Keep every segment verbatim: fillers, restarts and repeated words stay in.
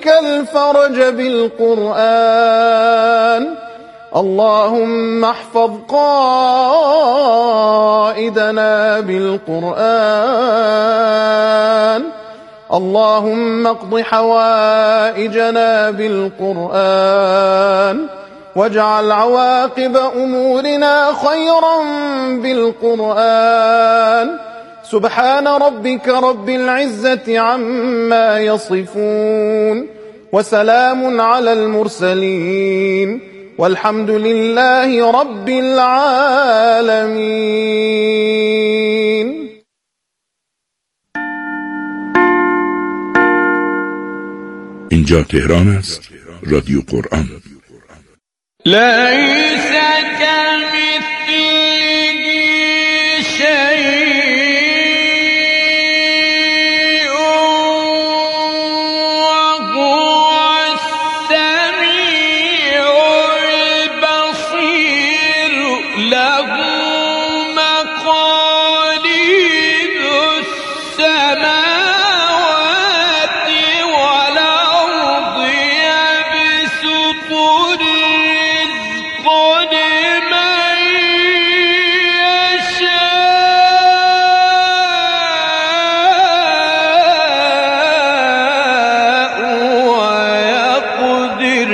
لك الفرج بالقرآن. اللهم احفظ قائدنا بالقرآن. اللهم اقض حوائجنا بالقرآن، واجعل عواقب أمورنا خيرا بالقرآن. سبحان ربك رب العزة عما يصفون، وسلام على المرسلين، والحمد لله رب العالمين. اینجا تهران است، رادیو قرآن. لیس کمثله شیء وهو السمیع البصیر. له مقالید السماوات والارض یبسط الرزق لمن یشاء ویقدر.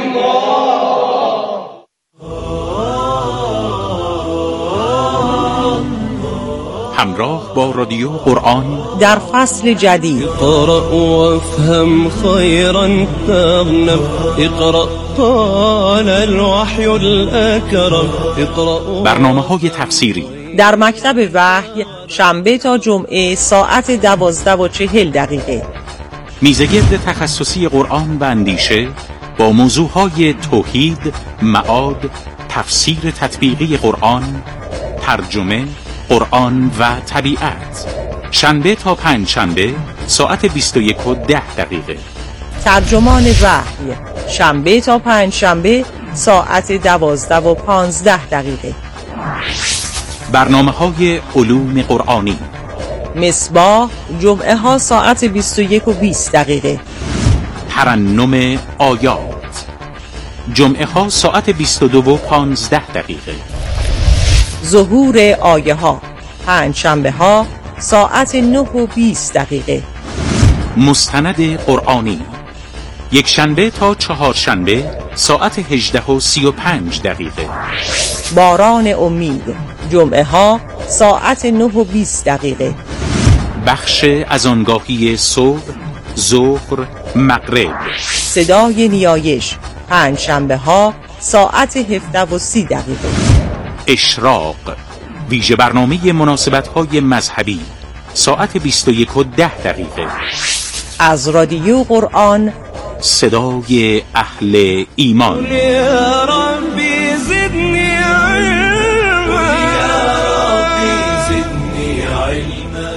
همراه با رادیو قرآن در فصل جدید. اقرأ وافهم خيرا تغنم. اقرأ طال الوحي الأكرم. اقرأ. برنامه‌های تفسیری در مکتب وحی شنبه تا جمعه ساعت دوازده و چهل دقیقه. میزگرد تخصصی قرآن و اندیشه با موضوعهای توحید، معاد، تفسیر تطبیقی قرآن، ترجمه، قرآن و طبیعت. شنبه تا پنج شنبه ساعت بیست و یک و ده دقیقه. ترجمان وحی شنبه تا پنج شنبه ساعت دوازده و پانزده دقیقه. برنامه‌های علوم قرآنی مصباح جمعه ها ساعت بیست و یک و بیست دقیقه. ترنم آیات جمعه ها ساعت بیست و دو و پانزده دقیقه. ظهور آیه ها پنج شنبه ها ساعت نه و بیست دقیقه. مستند قرآنی یک شنبه تا چهار شنبه ساعت هجده و سی و پنج دقیقه. باران امید جمعه ها ساعت نه و بیست دقیقه. بخش از آنگاهی صبح، ظهر، مغرب. صدای نیایش پنج شنبه ها ساعت هفده و سی دقیقه. اشراق ویژه برنامه مناسبت های مذهبی ساعت بیست و یک و ده دقیقه. از رادیو قرآن صدای اهل ایمان. یا ربی زدنی علما. یا ربی زدنی علما.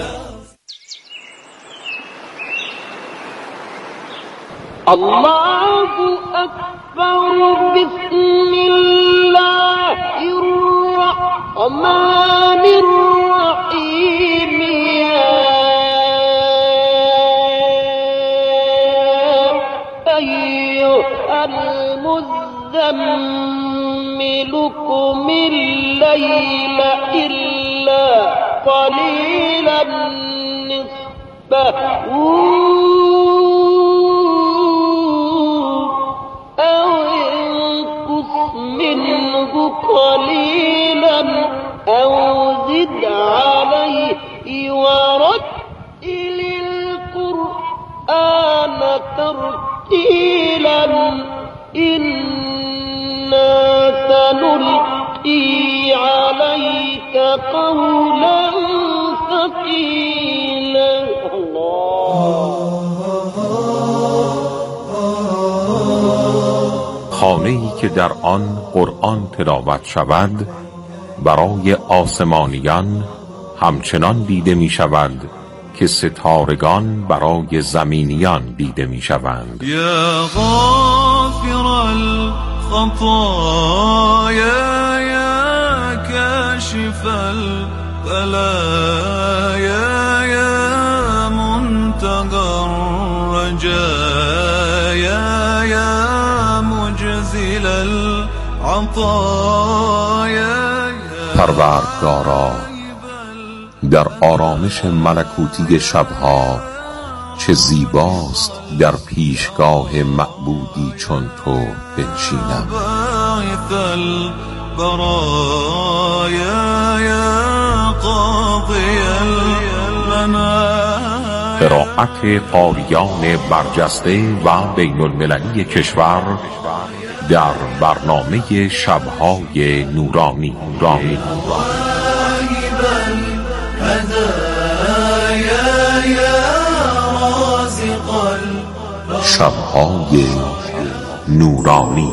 الله أكبر. بسم الله الرحمن الرحيم. يا أيها المزمل قم الليل إلا قليلا نصفه قليلا أو زد عليه ورتل القرآن ترتيلا. إنا سنلقي عليك قولا ثقيلا. خانه‌ای که در آن قرآن تلاوت شود برای آسمانیان همچنان دیده می شود که ستارگان برای زمینیان دیده می شوند. یا غافر الخطایا یا کاشف البلایا یا منتقى الرجایا عطايا پروردگارا در آرامش ملکوتی شبها چه زیباست در پیشگاه معبودی چون تو بنشینم. باعث البرايا يا قاضي المنايا. قرائت قاریان برجسته و بین المللی کشور در برنامه شبهای نورانی نورانی شبهای نورانی.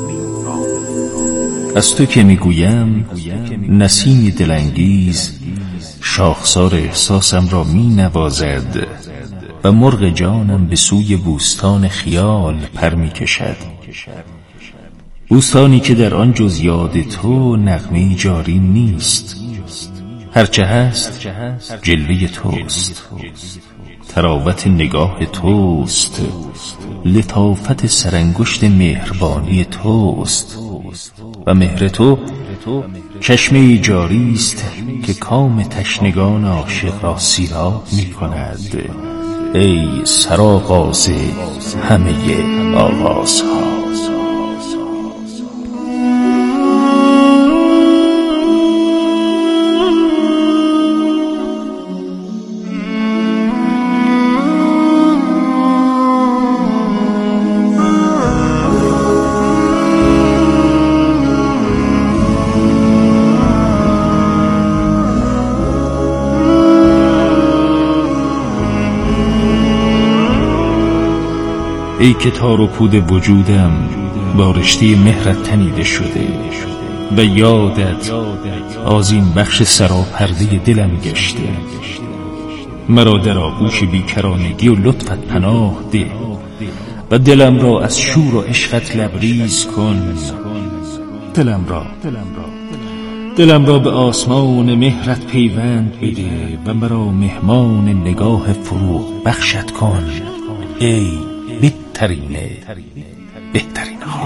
از تو که میگویم نسیم دلانگیز شاخسار احساسم را می نوازد و مرغ جانم به سوی بوستان خیال پر می کشد، بوستانی که در آن جز یاد تو نغمه جاری نیست. هرچه هست جلوه توست، تراوت نگاه توست، لطافت سرانگشت مهربانی توست و مهر تو چشمه جاری است که کام تشنگان عاشق را سیراب می کند. ای سرآغاز همه آغازها. ای که تار و پود وجودم با رشته مهرت تنیده شده و یادت آذین بخش سراپرده دلم گشته. مرا در آغوش بیکرانگی و لطفت پناه ده و دلم را از شور و عشقت لبریز کن. دلم را دلم را به آسمان مهرت پیوند بده و مرا مهمان نگاه فروغ بخشت کن. ای بهترین بهترین ها.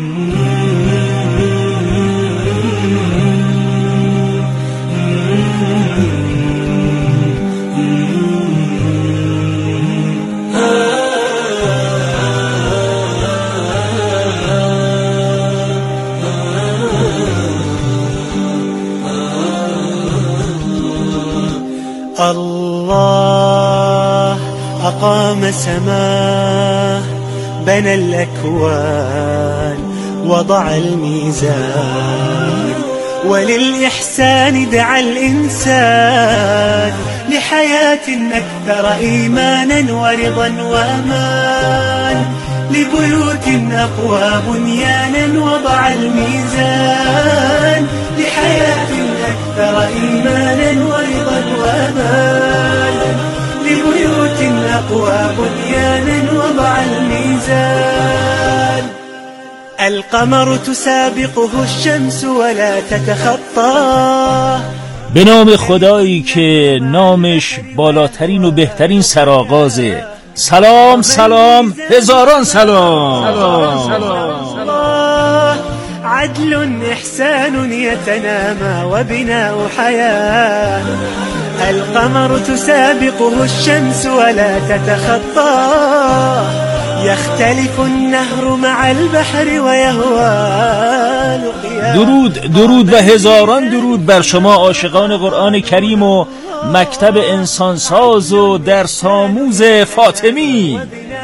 الله أقام سماه بنى الأكوان وضع الميزان وللإحسان دعا الإنسان لحياة أكثر إيمانا ورضا وأمان لبيوت أقوى بنيانا وضع الميزان لحياة أكثر إيمانا ورضا وأمان لبيوت أقوى بنيانا وضع الميزان القمر تسابقه الشمس ولا تتخطاه. به نام خدایی که نامش بالاترین و بهترین سرآغازه. سلام سلام هزاران سلام, سلام, سلام, سلام. عدل إحسان يتنامى وبناء حياة القمر تسابقه الشمس ولا تتخطاه يختلف النهر مع البحر ويهوى. درود درود و هزاران درود بر شما عاشقان قرآن کریم و مکتب انسانساز و درس آموز فاطمی.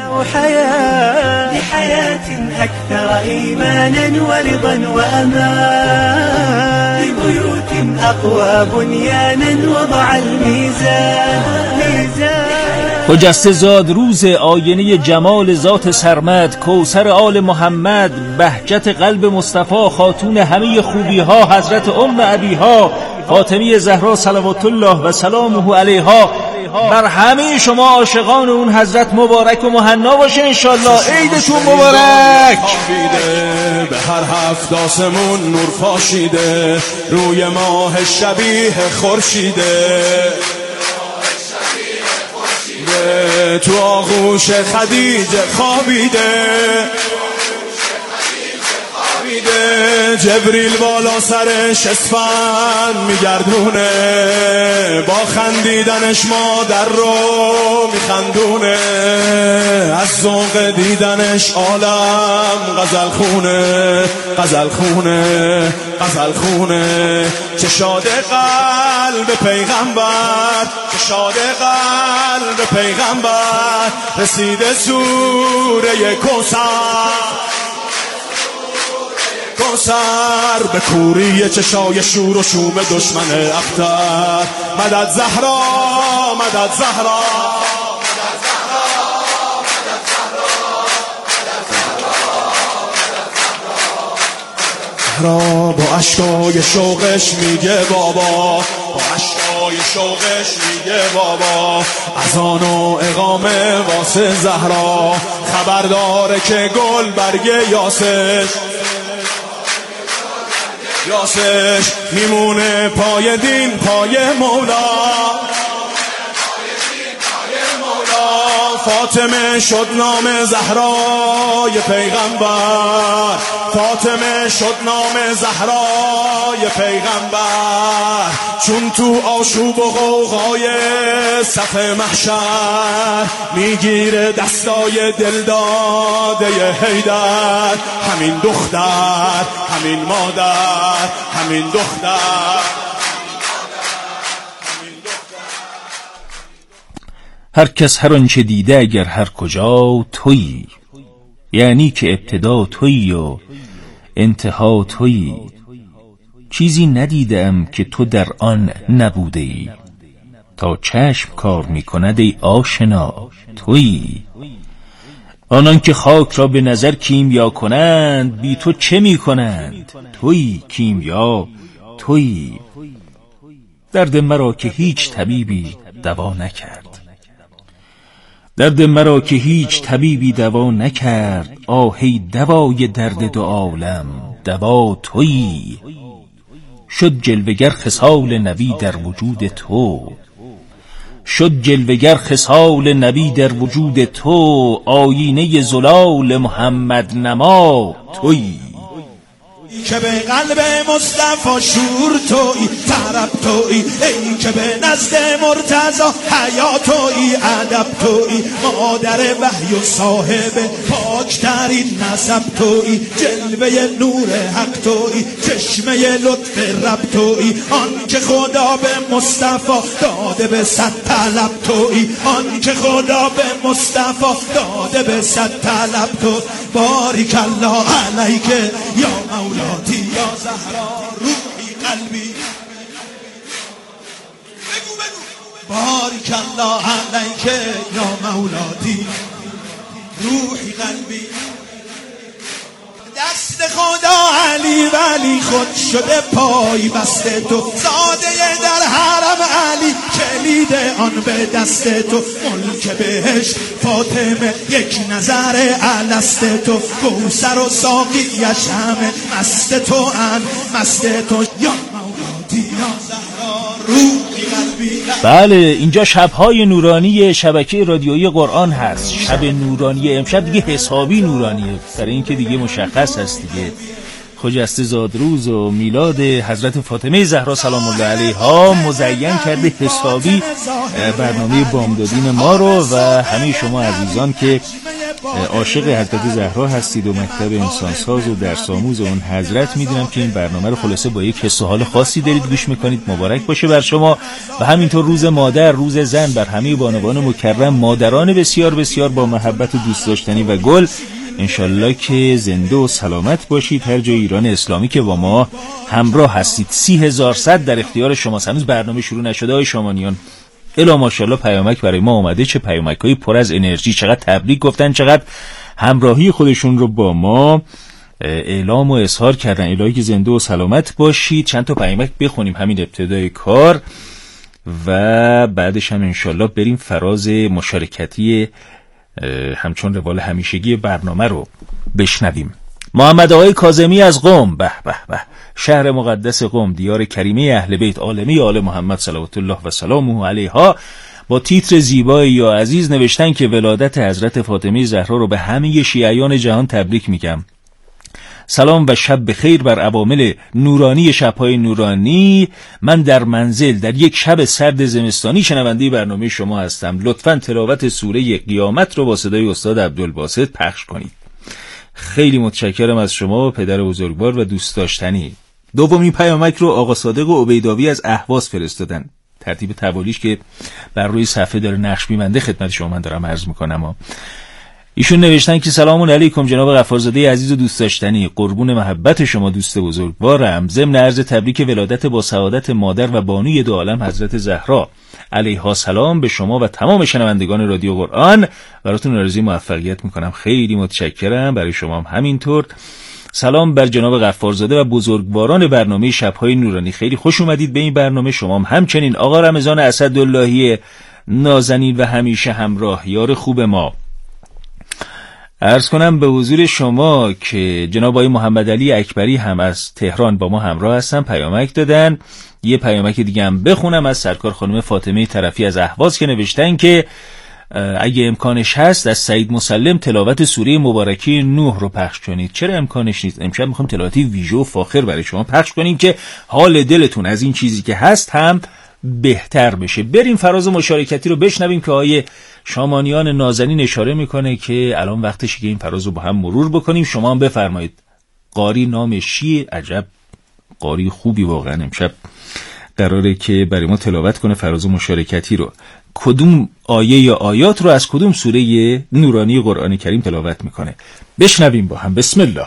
لحياة أكثر إيمانا ورضا وأمان لبيوت أقوى بنيانا وضع الميزان. خجسته زاد روز آینه جمال ذات سرمد، کوثر آل محمد، بهجت قلب مصطفی، خاتون همه خوبی ها، حضرت ام ابیها فاطمی زهرا صلوات الله و سلامه علیها بر همه شما عاشقان اون حضرت مبارک و مهنا باشه انشالله. عیدتون مبارک. به هر هفت آسمون نور پاشیده، روی ماه شبیه خورشیده، تو آغوش خدیجه خوابیده، میده، جبریل بالا سرش اسفند میگردونه، با خندیدنش مادر رو میخندونه، از ذوق دیدنش عالم غزل خونه، غزل خونه، غزل خونه. چه شاده قلب پیغمبر، چه شاده قلب پیغمبر، رسیده سوره کوثر، کوثر به کوری چشای شور و شوم دشمن اختر. مدد زهرا، مدد زهرا، زهرا با اشکای شوقش میگه بابا، با اشکای شوقش میگه بابا، اذان و اقامه واسه زهرا، خبر داره که گل برگ یاسش، یاسش میمونه پای دین، پای مولا، فاطمه شد نام زهرای پیغمبر، فاطمه شد نام زهرای پیغمبر، چون تو آشوب و غوغای صف محشر میگیره دستای دلداده حیدر. همین دختر، همین مادر، همین دختر. هر کس هر آنچه دیده اگر هر کجا تویی، یعنی که ابتدا تویی و انتها تویی. چیزی ندیدم که تو در آن نبوده ای، تا چشم کار می کند ای آشنا تویی. آنان که خاک را به نظر کیمیا کنند، بی تو چه می کنند؟ تویی کیمیا تویی. درد مرا که هیچ طبیبی دوا نکرد، درد مرا که هیچ طبیبی دوا نکرد. آهی دوای درد دو عالم، دوا تویی. شد جلوگر خصال نبی در وجود تو، شد جلوگر خصال نبی در وجود تو. آینه زلال محمد نما تویی. که به قلب مصطفی شور تویی، طرب تویی، ای که به نزد مرتضی حیا تویی، ادب تویی، مادر وحی و صاحب پاکترین نسب تویی. جلوه نور حق تویی، چشمه لطف رب تویی. آن که خدا به مصطفی داده به صد طلب تویی، آن که خدا به مصطفی داده به صد طلب تو. باریک الله علیک یا مولاتی یا زهرا روحی قلبی. بگو بگو باریک الله علیک یا مولاتی روحی قلبی. دست خدا علی ولی خود شده پای بسته تو، زاده در حرم علی کلید آن به دست تو. ملک بهشت فاطمه یک نظر الست تو، کوثر و ساقیش همه مست تو ان مست تو. یا مولاتی یا زهرا روحی قلبی. بله، اینجا شبهای نورانی شبکه رادیویی قرآن هست. شب نورانی امشب دیگه حسابی نورانیه، برای اینکه دیگه مشخص هست دیگه خجسته زادروز و میلاد حضرت فاطمه زهرا سلام الله علیها مزین کرده حسابی برنامه بامدادین ما رو. و همه شما عزیزان که عاشق حضرت زهرا هستید و مکتب انسانساز و درس آموز اون حضرت، میدونم که این برنامه رو خلاصه با یک حس و حال خاصی دارید گوش میکنید. مبارک باشه بر شما. و همینطور روز مادر، روز زن، بر همه بانوان مکرم، مادران بسیار بسیار با محبت و دوست داشتنی و گل. انشالله که زنده و سلامت باشید هر جای ایران اسلامی که با ما همراه هستید. سی هزار صد در اختیار شماست. هنوز برنامه شروع نشده های شامانیان. الا ماشاءالله پیامک برای ما اومده، چه پیامک‌های پر از انرژی، چقدر تبریک گفتن، چقدر همراهی خودشون رو با ما اعلام و اظهار کردن. الهی که زنده و سلامت باشید. چند تا پیامک بخونیم همین ابتدای کار و بعدش هم انشالله بریم فراز مشارکتی همچون روال همیشگی برنامه رو بشنویم. محمد آقای کاظمی از قم، به به به، شهر مقدس قم، دیار کریمه اهل بیت، عالمه آل محمد صلوات الله و سلامه علیها، با تیتر زیبای یا عزیز نوشتن که ولادت حضرت فاطمه زهرا رو به همه شیعیان جهان تبریک میگم. سلام و شب بخیر بر عوامل نورانی شب‌های نورانی. من در منزل در یک شب سرد زمستانی شنونده برنامه شما هستم. لطفاً تلاوت سوره قیامت رو با صدای استاد عبدالباسط پخش کنید. خیلی متشکرم از شما پدر بزرگوار و دوست داشتنی. دومین پیامک رو آقا صادق و عبیداوی از اهواز فرستادن. ترتیب توالیش که بر روی صفحه داره نقش می‌بنده خدمت شما من دارم عرض می‌کنم. ایشون نوشتن که سلام علیکم جناب غفارزاده عزیز و دوست داشتنی، قربون محبت شما دوست بزرگوارم. ضمن عرض تبریک ولادت با سعادت مادر و بانوی دو عالم حضرت زهرا علیها السلام به شما و تمام شنوندگان رادیو قرآن براتون آرزوی موفقیت میکنم. خیلی متشکرم. برای شما هم همینطور. سلام بر جناب غفارزاده و بزرگواران برنامه شب‌های نورانی. خیلی خوش اومدید به این برنامه. شما هم همچنین آقا رمضان اسداللهی نازنین و همیشه همراه یار خوب ما. عرض کنم به حضور شما که جناب آقای محمد علی اکبری هم از تهران با ما همراه هستن، پیامک دادن. یه پیامک دیگه هم بخونم از سرکار خانم فاطمه طرفی از اهواز که نوشتن که اگه امکانش هست از سعید مسلم تلاوت سوره مبارکه نوح رو پخش کنید. چرا امکانش نیست؟ امشب میخوام تلاوتی ویژه و فاخر برای شما پخش کنیم که حال دلتون از این چیزی که هست هم بهتر بشه. بریم فراز مشارکتی رو بشنویم که آیه شامانیان نازنین اشاره میکنه که الان وقتشه که این فراز رو با هم مرور بکنیم. شما هم بفرمایید. قاری نامش چیه؟ عجب قاری خوبی واقعا امشب قراره که برای ما تلاوت کنه فراز مشارکتی رو. کدوم آیه یا آیات رو از کدوم سوره نورانی قرآن کریم تلاوت میکنه؟ بشنویم با هم. بسم الله.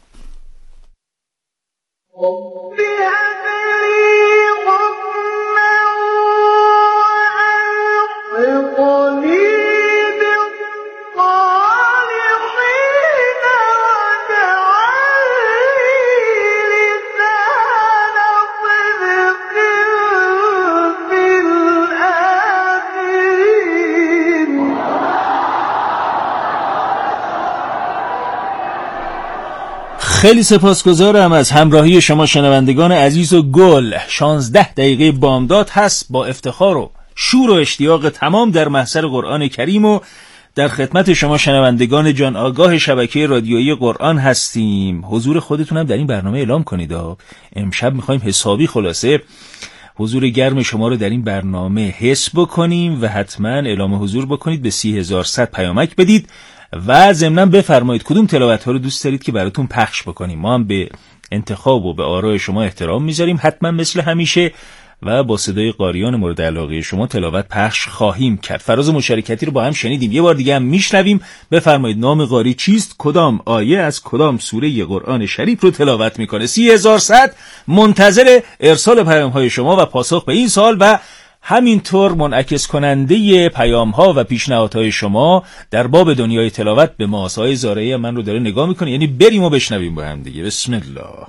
خیلی سپاسگزارم از همراهی شما شنوندگان عزیز و گل. شانزده دقیقه بامداد هست. با افتخار و شور و اشتیاق تمام در محضر قرآن کریم و در خدمت شما شنوندگان جان آگاه شبکه رادیویی قرآن هستیم. حضور خودتون هم در این برنامه اعلام کنید. امشب میخوایم حسابی خلاصه حضور گرم شما رو در این برنامه حس بکنیم و حتما اعلام حضور بکنید. به سی هزار و صد پیامک بدید و ضمناً بفرمایید کدوم تلاوت ها رو دوست دارید که براتون پخش بکنیم. ما هم به انتخاب و به آراء شما احترام میذاریم حتما مثل همیشه و با صدای قاریان مورد علاقه شما تلاوت پخش خواهیم کرد. فراز مشارکتی رو با هم شنیدیم. یه بار دیگه هم میشنویم. بفرمایید نام قاری چیست، کدام آیه از کدام سوره قرآن شریف رو تلاوت میکنه. سی هزار و صد منتظر ارسال پیام های شما و پاسخ به این سوال و همینطور منعکس کننده پیام ها و پیشنهادهای شما در باب دنیای تلاوت به ما. آقای زارعی من رو داره نگاه میکنه، یعنی بریم و بشنویم با هم دیگه. بسم الله.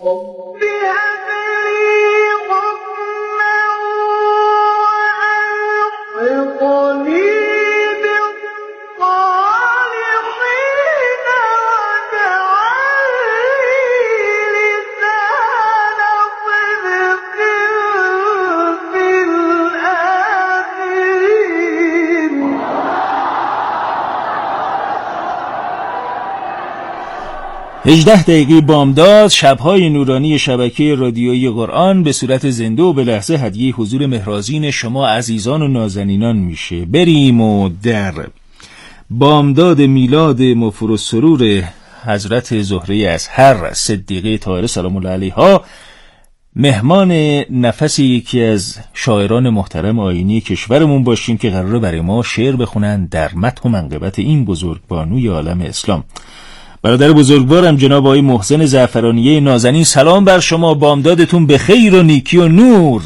هجده دقیقه بامداد، شب‌های نورانی شبکه رادیویی قرآن به صورت زنده و به لحظه هدیه حضور مهرازین شما عزیزان و نازنینان میشه. بریم و در بامداد میلاد مفر و سرور حضرت زهره اطهر صدیقه طاهره سلام الله علیها مهمان نفسی یکی از شاعران محترم آیینی کشورمون باشیم که قراره برای ما شعر بخونن در مدح و منقبت این بزرگبانوی عالم اسلام. برادر بزرگوارم جناب آقای محسن زعفرانیه نازنین، سلام بر شما. بامدادتون به خیر و نیکی و نور.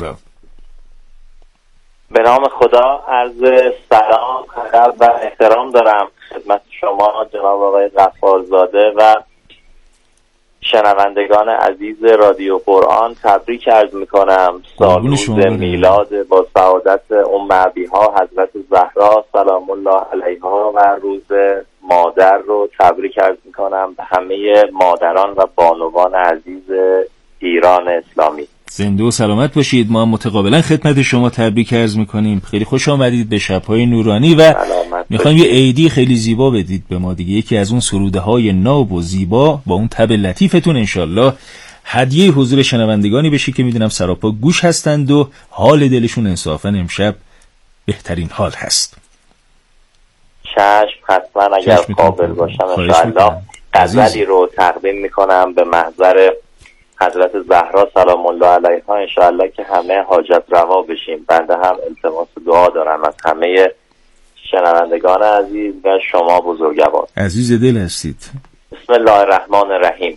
به نام خدا عرض سلام ادب و احترام دارم خدمت شما جناب آقای غفارزاده و شنوندگان عزیز رادیو قرآن. تبریک عرض میکنم سال روز میلاد با سعادت ام ابیها حضرت زهرا سلام الله علیها و روز مادر رو تبریک عرض میکنم به همه مادران و بانوان عزیز ایران اسلامی. زنده و سلامت باشید. ما متقابلا خدمت شما تبریک عرض میکنیم. خیلی خوش آمدید به شب‌های نورانی و میخوایم یه عیدی خیلی زیبا بدید به ما دیگه. یکی از اون سروده های ناب و زیبا با اون تب لطیفتون انشالله هدیه حضور شنوندگانی بشه که میدونم سراپا گوش هستند و حال دلشون انصافا امشب بهترین حال هست. چشم، حتما اگر قابل باشم انشالله غزلی رو تقدیم میکنم به محضر حضرت زهرا سلام الله علیها، انشالله که همه حاجت روا بشیم. بنده هم التماس دعا دارم از همه شنوندگان عزیز و شما بزرگوار. عزیز دل هستید. بسم الله الرحمن الرحیم.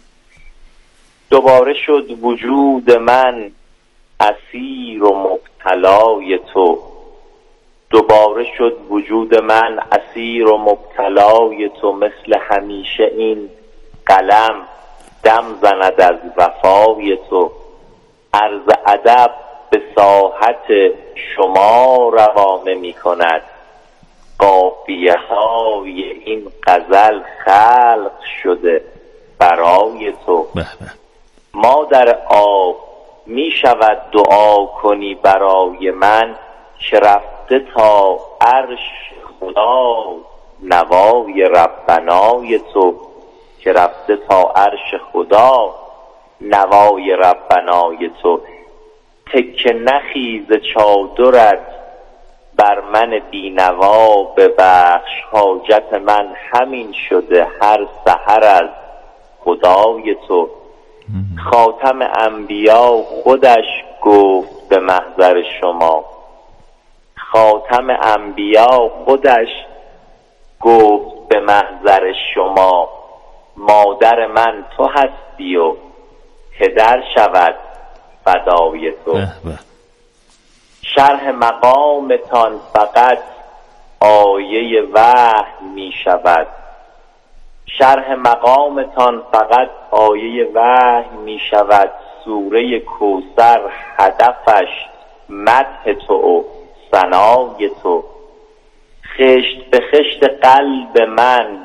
دوباره شد وجود من اسیر و مبتلای تو، دوباره شد وجود من اسیر و مبتلای تو، مثل همیشه این قلم دم زند از وفای تو. عرض ادب به ساحت شما روانه می کند، قافیه های این غزل خلق شده برای تو. مادر آب می شود دعا کنی برای من، که رفته تا عرش خدا نوای ربنای تو، که رفته تا عرش خدا نوای ربنای تو. تکه نخیز چادرت بر من بینوا ببخش، حاجت من همین شده هر سحر از خدای تو. خاتم انبیا خودش گفت به محضر شما، خاتم انبیا خودش گفت به محضر شما، مادر من تو هستی و پدر شود فدای تو. شرح مقامتان فقط آیه وحی می شود، شرح مقامتان فقط آیه وحی می شود. سوره کوثر هدفش مدح تو و ثنای تو. خشت به خشت قلب من،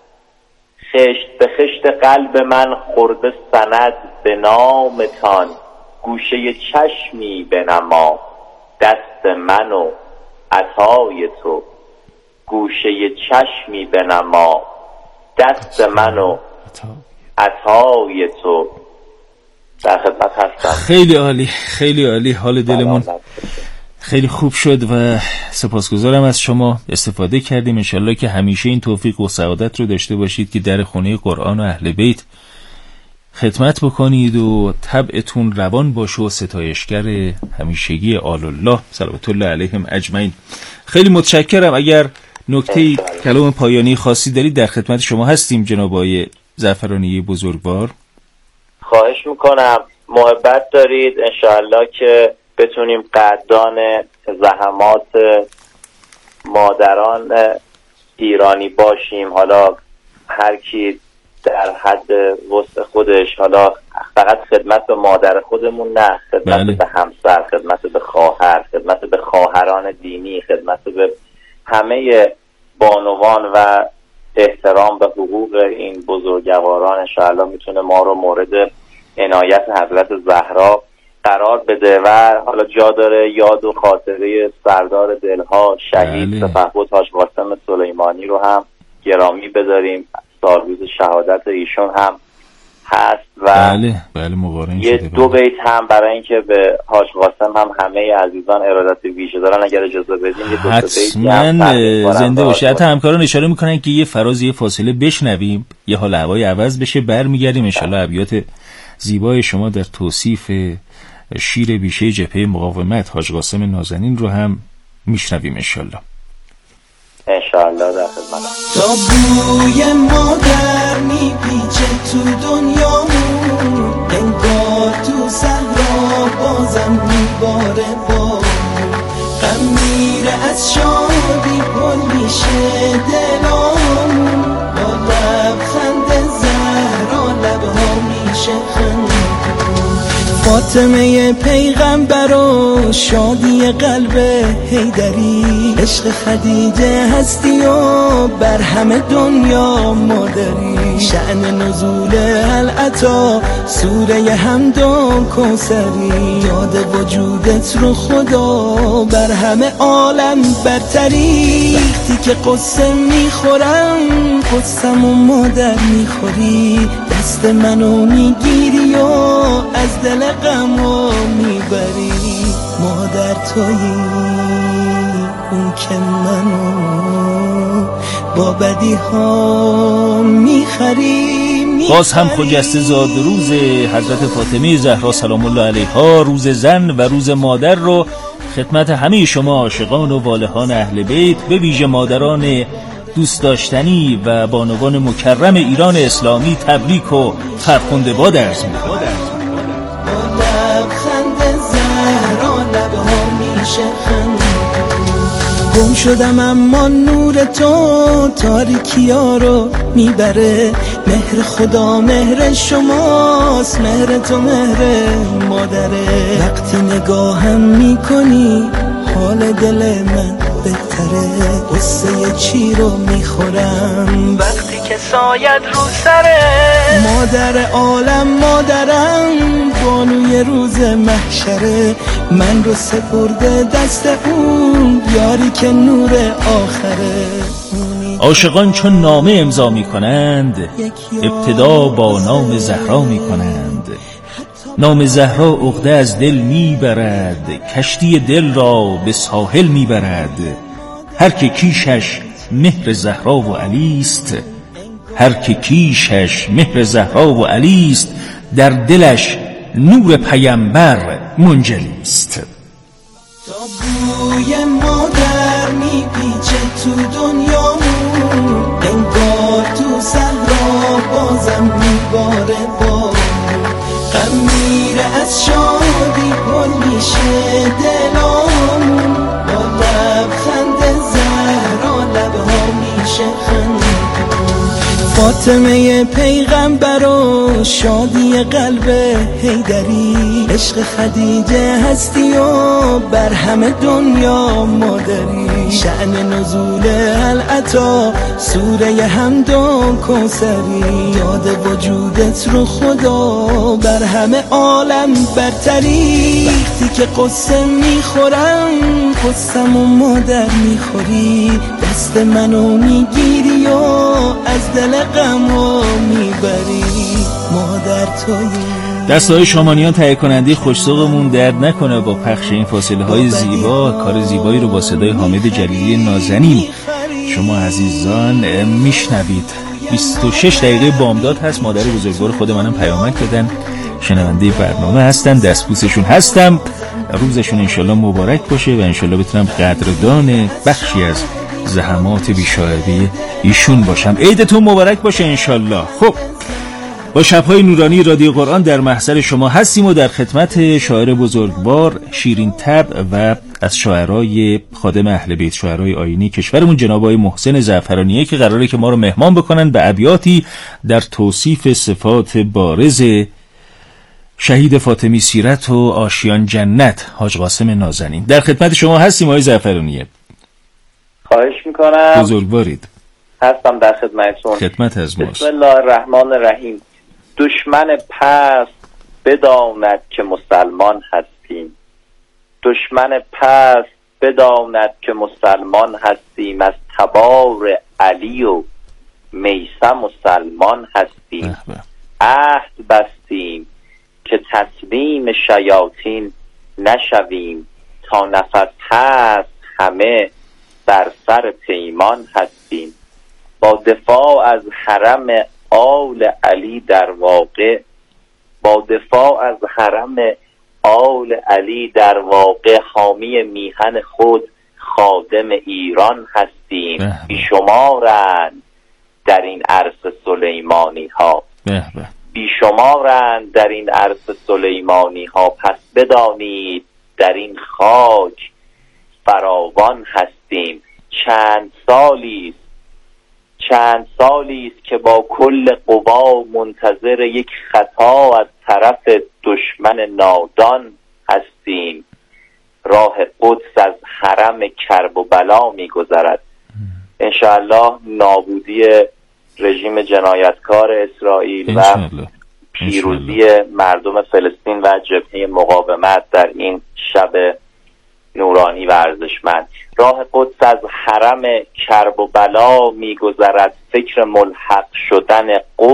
خشت به خشت قلب من خورده سند به نامتان، گوشه چشمی بنما دست من و عطای تو. گوشه چشمی بنما دست من و عطای تو. در خدمت هستم. خیلی عالی، خیلی عالی. حال دلمون خیلی خوب شد و سپاسگزارم از شما. استفاده کردیم. انشالله که همیشه این توفیق و سعادت رو داشته باشید که در خونه قرآن و اهل بیت خدمت بکنید و طبعتون روان باشه و ستایشگر همیشگی آل الله صلوات الله علیهم اجمعین. خیلی متشکرم. اگر نکته کلام پایانی خاصی دارید در خدمت شما هستیم جناب آقای زعفرانی بزرگوار. خواهش میکنم. محبت دارید، انشاءالله که بتونیم قدردان زحمات مادران ایرانی باشیم. حالا هر کی در حد وسع خودش، حالا فقط خدمت به مادر خودمون نه، خدمت بله. به همسر، خدمت به خواهر، خدمت به خواهران دینی، خدمت به همه بانوان و احترام به حقوق این بزرگواران انشاءالله میتونه ما رو مورد عنایت حضرت زهرا قرار بده. و حالا جا داره یاد و خاطره سردار دلها شهید سپهبد حاج قاسم سلیمانی رو هم گرامی بداریم. سالروز شهادت ایشون هم هست و بله بله مبارک یه دو بیت هم برای اینکه به حاج قاسم هم همه عزیزان ارادت ویژه دارن اگر اجازه بدین یه دو حتما زنده باشه. حتی همکاران اشاره میکنن که یه فراز یه فاصله بشنویم، یه حال هوای عوض بشه، برمیگردیم انشالله ابیات زیبای شما در توصیف شیر بیشه جبهه مقاومت حاج قاسم نازنین رو هم میشنویم انشالله. انشالله در خدمت. تا بوی مادر میپیچه تو دنیامون، انگار تو صحرا بازم میباره بارون، غم میره از شادی پل میشه دلامون، با لبخند زهرا لبها میشه خندون. فاطمه پیغمبر و شادی قلب حیدری، عشق خدیجه هستی و بر همه دنیا مادری، شأن نزول العطا سوره حمد و کوثری یاد وجودت رو خدا بر همه عالم برتری وقتی که قصه میخورم قصم و مادر میخوری دست منو میگیری و از دل غمو میبری مادر تویی اون که منو با بدی ها میخری. باز هم خجسته زاد روز حضرت فاطمه زهرا سلام الله علیها، روز زن و روز مادر رو خدمت همه شما عاشقان و والهان اهل بیت، به ویژه مادران دوست داشتنی و بانوان مکرم ایران اسلامی تبریک و فرخنده باد عرض می‌کنم. گم شدم اما نور تو تاریکیا رو میبره، مهر خدا مهر شماست، مهر تو مهر مادره. وقتی نگاهم میکنی حال دل من بهتره، قصه چی رو میخورم وقتی که سایت رو سره. مادر عالم مادرم بانوی روز محشره، من رو سپرده دست اون یاری که نور آخره. عاشقان چون نامه امضا می کنند ابتدا با نام زهرا می کنند. نام زهرا عقده از دل می برد، کشتی دل را به ساحل می برد. هر که کیشش مهر زهرا و علی است، هر که کیشش مهر زهرا و علی است، در دلش نور پیامبر منجلی است. تا بوی مادر میپیچه تو دنیامون، انگار تو صحرا بازم میباره بارون. غم میره از شادی پر میشه دلامون، با لبخند زهرا لبها میشه خندون. فاطمه پیغمبر و شادی قلب حیدری، عشق خدیجه هستی و بر همه دنیا مادری. شأن نزول العطا سوره حمد و کوثری، یاد وجودت رو خدا بر همه عالم برتری. وقتی که قصه میخورم قصم و مادر میخوری، دست منو میگیری و از دل غمو میبری مادر تویی. دستای شامانیان تهیه کننده خوش‌ذوقمون درد نکنه با پخش این فاصله های زیبا. کار زیبایی رو با صدای حامد جلیلی نازنین شما عزیزان میشنوید. بیست و شش دقیقه بامداد هست. مادر بزرگوار خود منم پیامک دادن، شنونده برنامه هستن، دستبوسشون هستم. روزشون انشالله مبارک باشه و انشالله بتونم قدردان بخشی از زحمات بی‌شایبه ایشون باشم. عیدتون مبارک باشه انشالله. خب با شب‌های نورانی رادیو قرآن در محضر شما هستیم و در خدمت شاعر بزرگوار شیرین طبع و از شاعرای خادم اهل بیت، شاعرای آیینی کشورمون، جناب آقای محسن زعفرانیه که قراره که ما رو مهمان بکنن به ابیاتی در توصیف صفات بارز شهید فاطمی سیرت و آشیان جنت حاج قاسم نازنین. در خدمت شما هستیم آقای زعفرانیه. خواهش میکنم. بزرگوارید. هستم در خدمتتون. خدمت از ماست. بسم الله الرحمن الرحیم. دشمن پست بداند که مسلمان هستیم، دشمن پست بداند که مسلمان هستیم، از تبار علی و میثم مسلمان هستیم. عهد بستیم که تسلیم شیاطین نشویم، تا نفس هست همه بر سر پیمان هستیم. با دفاع از حرم آل علی در واقع با دفاع از حرم آل علی در واقع حامی میهن خود خادم ایران هستیم. بیشمارند در این عرص سلیمانی ها، بیشمارند در این عرص سلیمانی ها. پس بدانید در این خاک فراوان هستیم. چند سالی چند سالی است که با کل قوا منتظر یک خطا از طرف دشمن نادان هستیم. راه قدس از حرم کرب و بلا می گذرد. انشاءالله نابودی رژیم جنایتکار اسرائیل و پیروزی مردم فلسطین و جبهه مقاومت در این شب نورانی و ارزشمند. راه قدس از حرم کرب و بلا میگذرد، فکر ملحق شدن قدس